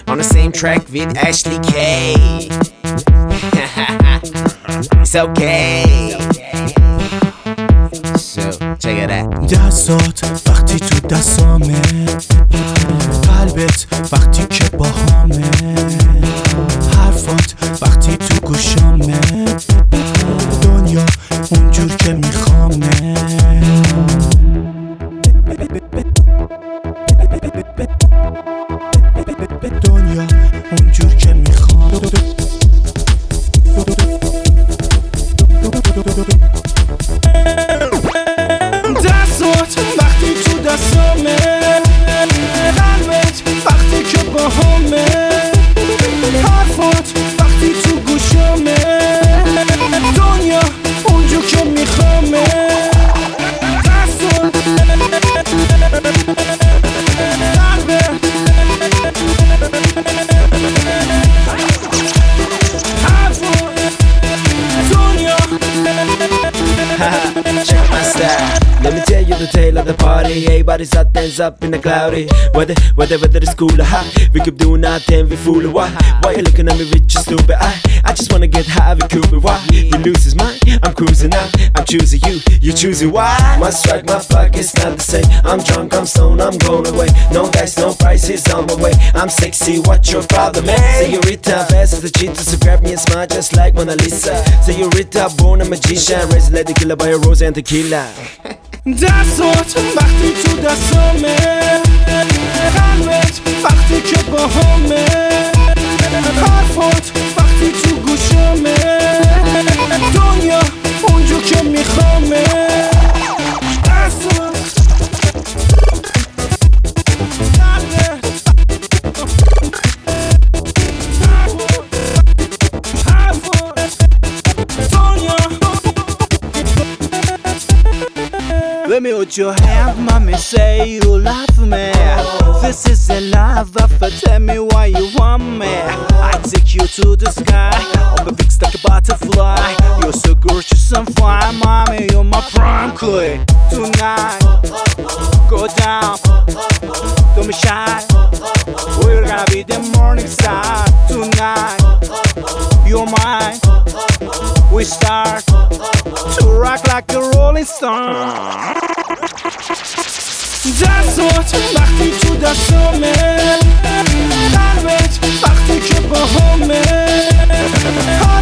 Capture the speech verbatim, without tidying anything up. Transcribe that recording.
on the same track with Ashley K. It's okay. So check it out. دستات وقتی تو دستامه، قلبت وقتی که با همه، حرفات وقتی تو گوشامه، دنیا اونجور که میخوامه. دنیا اونجور که میخوام. دستات وقتی تو دستامه، قلبت وقتی که با همه، حرفات وقتی تو گوشامه، دنیا اونجور که میخوامه. دستات Check my style. Let me tell you the tale of the party. Everybody's hot, hands up in the cloudy. Whether, whether, whether it's cool or hot, we keep doing our thing, we fool or why? Why you looking at me with your stupid eye? I just wanna get high with Cupid. Why? You lose his mind, I'm cruising out. I'm choosing you, you choosing why? My strike, my fuck, it's not the same. I'm drunk, I'm stoned, I'm going away. No dice, no prices on my way. I'm sexy, what's your problem, man? Señorita, fast as the cheetah, so grab me and smile just like Mona Lisa. Señorita, born a magician, raised lady killer by a rose and tequila. دستات وقتی تو دستامه، قلبت وقتی که با همه، حرفات وقتی تو گوشامه، دنیا اونجور که میخوامه. دستات Let me hold your hand, mommy, say you love me. This is a love affair, tell me why you want me. I take you to the sky, on the big like a butterfly. You're so gorgeous and fine, mommy, you're my prime queen. Tonight, go down, don't be shy. We're gonna be the morning star. Tonight, you're mine. We start to rock like a rolling stone. دستات وقتی تو دستامه، قلبت وقتی که با همه،